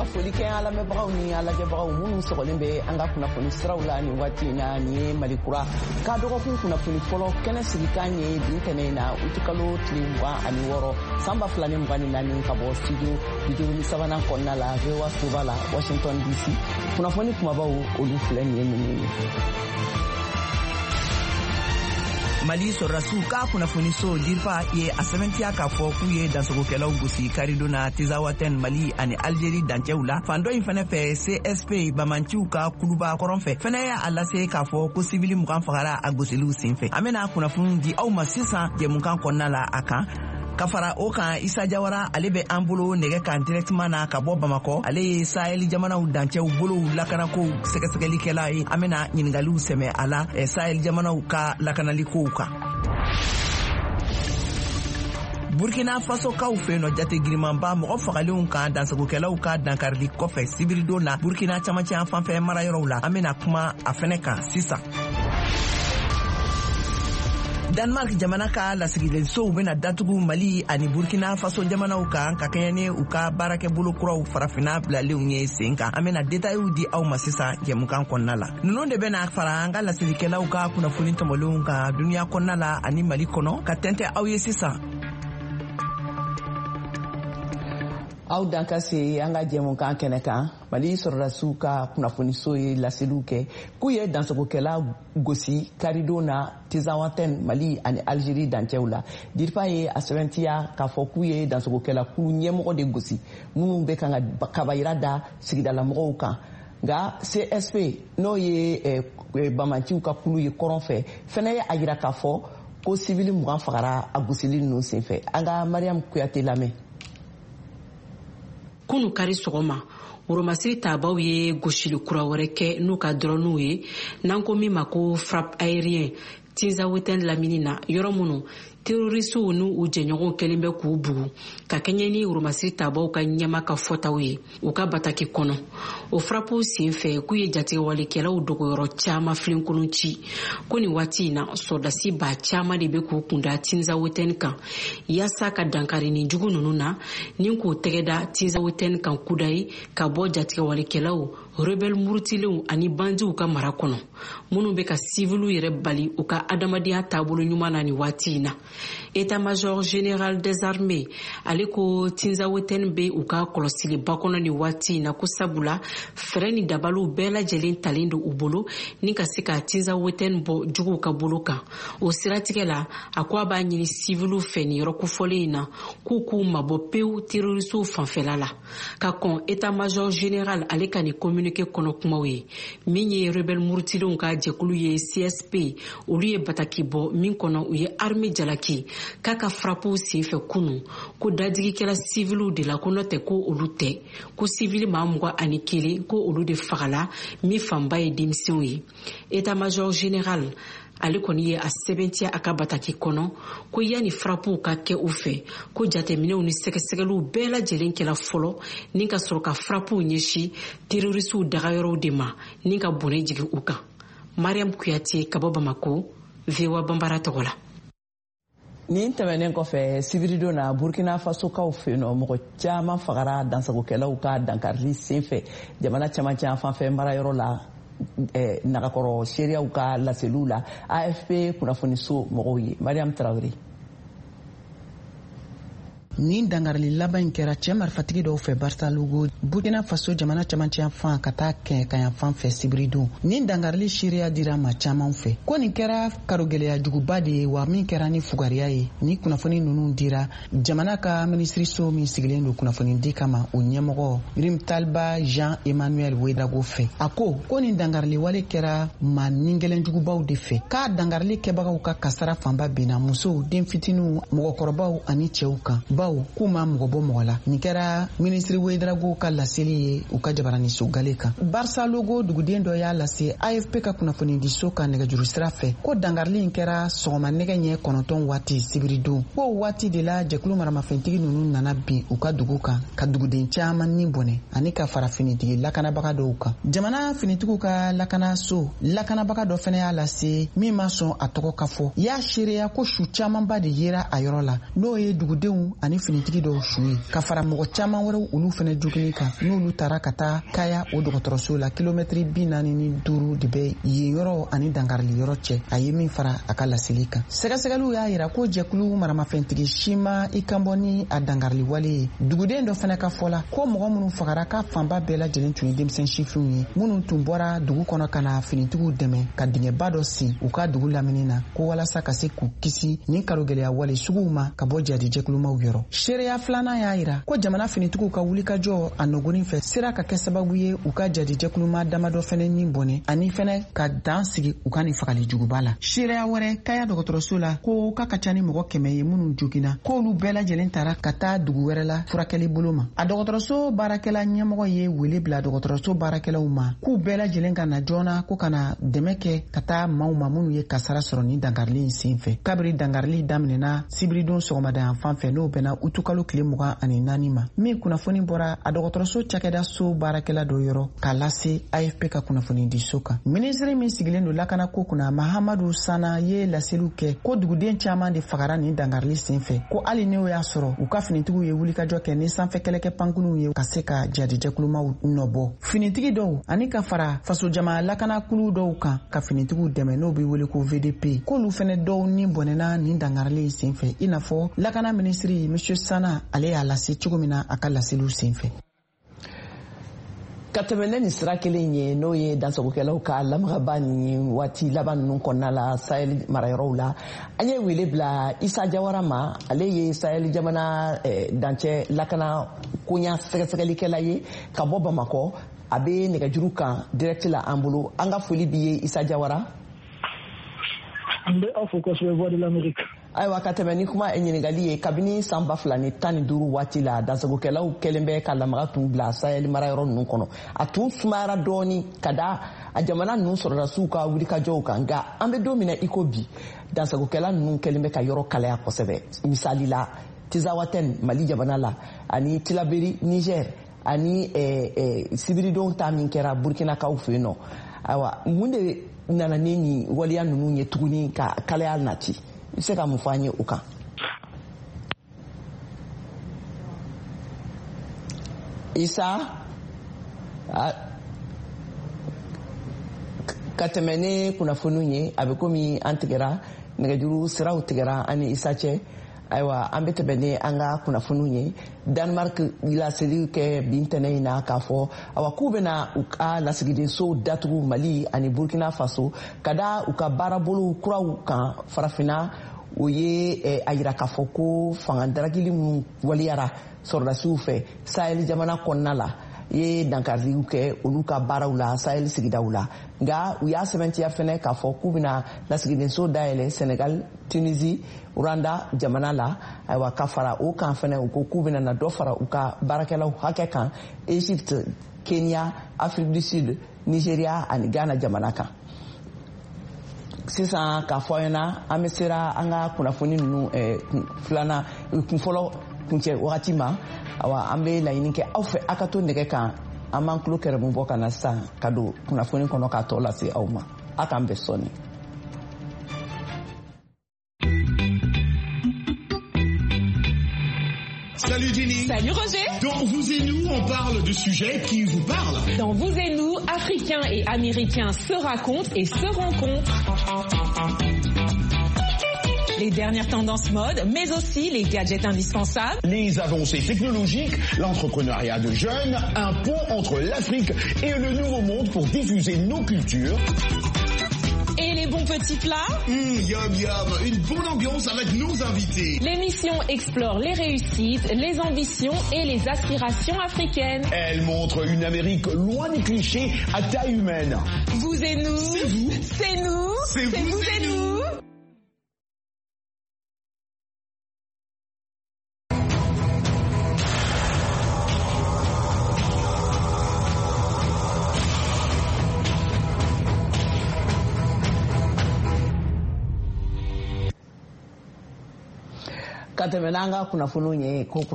foli kɛ an lamɛnbagaw ni an lajɛbagaw minnu sɔgɔlen bɛ an ka kunnafoni siraw la nin waati in na nin ye Malikura ka dɔgɔkun kunnafoni fɔlɔ kɛnɛ sigikan ye bi ntɛnɛn in na utikalo tile 26 san 2024 ka bɔ studio 73 kɔnɔna la VOA Soba la Washington DC. Kunnafoni kumabaw olu filɛ nin ye ninnu ye. Mali sɔrɔdasiw ka kunnafoniso DIRPA ye a sɛbɛntiya k'a fɔ k'u ye dansogokɛlaw gosi Karidona, Tizawaten, Mali ani Algérie dancɛw la. Fan dɔ in fɛnɛ fɛ CSP Bamanciw ka kuluba kɔrɔn fɛ fɛnɛ y'a lase k'a fɔ ko sivili 20 fagara a gosiliw senfɛ. An bɛna kunnafoni di aw ma sisan jɛmukan kɔnɔna la a kan. Ka fara o kan Isa Jawara ale bɛ an bolo nɛgɛ kan directement na ka bɔ Bamakɔ. Ale ye Sahel jamanaw dancɛw bolo lakanako sɛgɛsɛgɛlikɛla ye. An bɛna ɲininkaliw sɛmɛ a la Sahel jamanaw ka lakanalikow kan. Burkina Faso kaw fɛ yen nɔ jate girimanba mɔgɔ fagalenw kan dansagokɛlaw ka dankarili kɔfɛ sibiridon na Burkina camancɛ fanfɛ marayɔrɔw la. An bɛna kuma a fɛnɛ kan sisan. Denmark jamana ka lasigilensow bena datugu Mali ani Burkina Faso jamanaw kan ka kɛɲɛ ni u ka baarakɛ bolo kuraw farafina bilalenw ye sen kan. An bena detayuw di aw ma sisan jɛmukan kɔnɔna la. Ninnu de bena fara an ka lasigilikɛlaw ka kunnafoni tɛmɛlenw kan duniya kɔnɔna la ani Mali kɔnɔ ka tɛntɛ aw ye sisan. Aw dan ka se an ka jɛmukan kɛnɛ kan. Mali sɔrɔdasiw ka kunnafoniso ye laseliw kɛ k'u ye dansogokɛla gosi Karidona, Tizawaten, Mali ani Algérie dancɛw la. DIRPA ye a sɛbɛntiya k'a fɔ k'u ye dansogokɛla kulu ɲɛmɔgɔ de gosi minnu bɛ kan ka kabayira da sigidalamɔgɔw kan. Nka CSP n'o ye Bamanciw ka kulu ye kɔrɔn fɛ fɛnɛ ye a jira k'a fɔ ko sivili 20 fagara a gosili ninnu senfɛ. An ka Mariam Kuyate lamɛn. Kunu kari sɔgɔma Woromasiri tabaw ye gosili kura wɛrɛ kɛ n'u ka drɔnuw ye n'an ko min ma ko frappe aérien Tizawaten lamini na yɔrɔ minnu terrorisiw n'u jɛɲɔgɔnw kɛlen bɛ k'u bugu ka kɛɲɛ ni Woromasiri tabaw ka ɲɛma ka fɔtaw ye u ka bataki kɔnɔ. O frappew senfɛ k'u ye jatigɛwalikɛlaw dogoyɔrɔ caman filenkolon ci ko nin waati in na sɔrdasi ba caman de bɛ k'u kunda Tizawaten kan yaasa ka dankari nin jugu ninnu na ni k'u tɛgɛda Tizawaten kan kudayi ka bɔ jatigɛwalikɛlaw rebel murutilenw ani bandiw ka mara kɔnɔ minnu bɛ ka sivilu yɛrɛ bali u ka adamadenya taabolo ɲuman na ni waati in na. État-major général des armées ale ko Tizawaten bɛ u ka kɔlɔsiliba kɔnɔ ni waati in na ko sabula fɛrɛ ni dabaliw bɛɛ lajɛlen talen don u bolo ni ka se ka Tizawaten bɔ juguw ka bolo kan. O siratigɛ la a ko a b'a ɲini sivilu fɛ ni yɔrɔ kofɔlen in na k'u k'u mabɔ pewu terrorisiw fanfɛla la ka kɔn État-major général ale ka ni communiqué kɔnɔ kumaw ye min ye rebel murutilenw ka jɛkulu ye CSP olu ye bataki bɔ min kɔnɔ u ye armée jalaki k'a ka frappew senfɛ kunu ko dadigikɛla siviluw de la ko n'o tɛ ko olu tɛ ko sivili maa 21 ko olu de fagala min fanba ye denmisɛnw ye. État-major général ale kɔni ye a sɛbɛntiya a ka bataki kɔnɔ ko yani frappew ka kɛ u fɛ ko jateminɛw ni sɛgɛsɛgɛliw bɛɛ lajɛlen kɛla fɔlɔ ni ka sɔrɔ ka frappew ɲɛsi terrorisiw dagayɔrɔw de ma ni ka bɔnɛ jigi u kan. Mariam Kuyate ka bɔ Bamako, VOA Bambara tɔgɔ la. Nin tɛmɛnen kɔfɛ sibiridon na Burkina Faso kaw fɛ yen nɔ mɔgɔ caman fagara dansagokɛlaw ka dankarili senfɛ jamana camancɛ fanfɛ marayɔrɔ la nagakɔrɔ seereyaw ka laseliw la. AFP kunnafoniso mɔgɔw ye Mariam Traoré. Nin dangarili laban in kɛra cɛ marifatigi dɔw fɛ Barça Lugo Burkina Faso jamana camancɛ fan ka taa kɛ kayan fan fɛ sibiridon. Nin dangarili seereya dira ma caman fɛ ko nin kɛra karogɛlɛya juguba de ye wa min kɛra ni fugariya ye. Ni kunnafoni ninnu dira jamana ka minisiriso min sigilen don kunnafoni di kama o ɲɛmɔgɔ Rimtalba Jean-Emmanuel Ouedraogo fɛ. A ko nin dangarili wale kɛra ma ningɛlɛn jugubaw de fɛ k'a dangarili kɛbagaw ka kasara fanba binna musow den fitininw mɔgɔkɔrɔbaw ani cɛw kan. K'u ma mɔgɔ bɔ mɔgɔ la. Nin kɛra minisiri Ouedraogo ka laseli ye u ka jabaraniso gale kan. Barça Lugo duguden dɔ y'a lase AFP ka kunnafoni diso ka nɛgɛjuru sira fɛ ko dangarili in kɛra sɔgɔma nɛgɛ ɲɛ 9 waati sibiridon. Ko waati de la jɛkulu maramafɛntigi ninnu nana bin u ka dugu kan ka duguden caman ni bɔnɛ ani ka fara finitigi lakanabaga dɔw kan. Jamana finitigiw ka lakanaso lakanabaga dɔ fɛnɛ y'a lase min ma sɔn a tɔgɔ ka fɔ. Y'a seereya ko su camanba de yera a yɔrɔ la n'o ye dugudenw ani ani finitigi dɔw su ye ka fara mɔgɔ caaman wɛrɛw olu fɛnɛ jogini kan n'olu tara ka taa Kaya o dɔgɔtɔrɔso la kilomɛtiri 45 de bɛ yen yɔrɔ ani dangarili yɔrɔ cɛ a ye min fara a ka laseli kan. Sɛgɛsɛgɛliw y'a yira ko jɛkulu maramafɛntigi Sima i kanbɔ ni a dangarili wale ye duguden dɔ fɛnɛ ka fɔ la ko mɔgɔ minnu fagara ka fanba bɛɛ lajɛlen tun ye denmisɛn sifinw ye minnu tun bɔra dugu kɔnɔ ka na finitigiw dɛmɛ ka dingɛba dɔ sen u ka dugu lamini na ko walasa ka se k'u kisi ni karogɛlɛya wale suguw ma ka bɔ jadi jɛkulumaw yɔrɔ. Seereya filanan y'a yira ko jamana finitigiw ka wulikajɔ a nɔgɔnin fɛ sera ka kɛ sababu ye u ka jadi jɛkuluma damadɔ fɛnɛ ni bɔnɛ ani fɛnɛ ka dan sigi u ka nin fagali juguba la. Seereya wɛrɛ Kaya dɔgɔtɔrɔso la ko ka ca ni mɔgɔ 100 ye minnu jogina k'olu bɛɛ lajɛlen tara ka taa dugu wɛrɛ la furakɛli bolo ma. A dɔgɔtɔrɔso baarakɛla ɲɛmɔgɔ ye wele bila dɔgɔtɔrɔso baarakɛlaw ma k'u bɛɛ lajɛlen ka na joona ko ka na dɛmɛ kɛ ka taa maaw ma minnu ye kasara sɔrɔ ni dangarili in sen fɛ. Kabiri dangarili daminɛna sibiridon sɔgɔmada yan fan fɛ n'o bɛnna utukalo tile 24 ma. Min kunnafoni bɔra a dɔgɔtɔrɔso cakɛda so baarakɛla dɔ yɔrɔ k'a lase AFP ka kunnafoni di so kan. Minisiri min sigilen don lakana ko kunna Mahamadu Sana ye laseliw kɛ ko duguden caaman de fagara ni dangarili sen fɛ ko hali n'o y'a sɔrɔ u ka finitigiw ye wulikajɔ kɛ ni sanfɛ kɛlɛkɛ pankuluw ye ka se ka jadi jɛkulumaw nɔbɔ. Finitigi dɔw ani ka fara faso jama lakana kulu dɔw kan ka finitigiw dɛmɛ n'o bɛ wele ko VDP k'olu fɛnɛ dɔw ni bɔnɛna ni dangarili sen fɛ i n'a fɔ lakana minisiri Monsieur Sana ale y'a lase cogo min na a ka laseliw sen fɛ. Ka tɛmɛ ni sira kelen ye n'o ye dansagokɛlaw ka lamagaba ni waati laban ninnu kɔnɔna la Sahel marayɔrɔw la an ye wele bila Isa Jawara ma ale ye Sahel jamana dancɛ lakana koɲa sɛgɛsɛgɛlikɛla ye ka bɔ Bamakɔ a bɛ nɛgɛjuru kan direct la an bolo an ka foli b'i ye Isa Jawara. An bɛ aw fo kosɛbɛ Voix de l'Amérique. Ayiwa ka tɛmɛ ni kuma ɲininkali ye kabini san 2015 waati la dansagokɛlaw kɛlen bɛ ka lamaga tun bila Sahel marayɔrɔ ninnu kɔnɔ a tun sumayara dɔɔni ka da a jamana ninnu sɔrɔdasiw ka wulikajɔw kan nka an bɛ don min na i ko bi dansagokɛla ninnu kɛlen bɛ ka yɔrɔ kalaya kosɛbɛ misali la Tizawaten Mali jamana la ani Tilaberi Niger ani sibiridon ta min kɛra Burkinakaw fɛ yen nɔ ayiwa mun de nana ni nin waleya ninnu ye tuguni ka kalaya nati i se ka mun fɔ an ye o kan. Isa ka tɛmɛ ne kunnafoniw ye a bɛ komi an tigɛra nɛgɛjuru siraw tigɛra an ni Isa cɛ ayiwa an bɛ tɛmɛ ni an ka kunnafoniw ye Danemark laseliw kɛ bi ntɛnɛ in na k'a fɔ awa k'u bɛna u ka lasigidenso datugu Mali ani Burkina Faso ka da u ka baarabolo kuraw kan farafinna o ye a yira k'a fɔ ko fangadaragili minnu waliyara sɔrɔdasiw fɛ Sahel jamana kɔnɔna la ye dankariw kɛ olu ka baaraw la Sahel sigidaw la nka u y'a sɛbɛntiya fɛnɛ k'a fɔ k'u bɛna lasigidenso dayɛlɛ Senegal, Tunisie, Rwanda jamana la ayiwa ka fara o kan fɛnɛ u ko k'u bɛna na dɔ fara u ka baarakɛlaw hakɛ kan Egypte, Kenya, Afrique du Sud, Nigeria ani Ghana jamana kan. Sisan k'a fɔ an ɲɛna an bɛ sera an ka kunnafoni ninnu filanan kunfɔlɔ kuncɛ wagati ma awa an bɛ laɲini kɛ aw fɛ aw ka to nɛgɛ kan an b'an tulo kɛrɛmu bɔ ka na sisan ka don kunnafoni kɔnɔ k'a tɔ lase aw ma aw k'an bɛn sɔnni. Salut Jenny. Salut Roger. Dans Vous et Nous, on parle de sujets qui vous parlent. Dans Vous et Nous, Africains et Américains se racontent et se rencontrent. Les dernières tendances mode, mais aussi les gadgets indispensables. Les avancées technologiques, l'entrepreneuriat de jeunes, un pont entre l'Afrique et le Nouveau Monde pour diffuser nos cultures. Et les bons petits plats. Yum yum, une bonne ambiance avec nos invités. L'émission explore les réussites, les ambitions et les aspirations africaines. Elle montre une Amérique loin des clichés à taille humaine. Vous et nous. C'est vous. C'est nous. C'est vous et nous. Ka tɛmɛ n'an ka kunnafoniw ye ko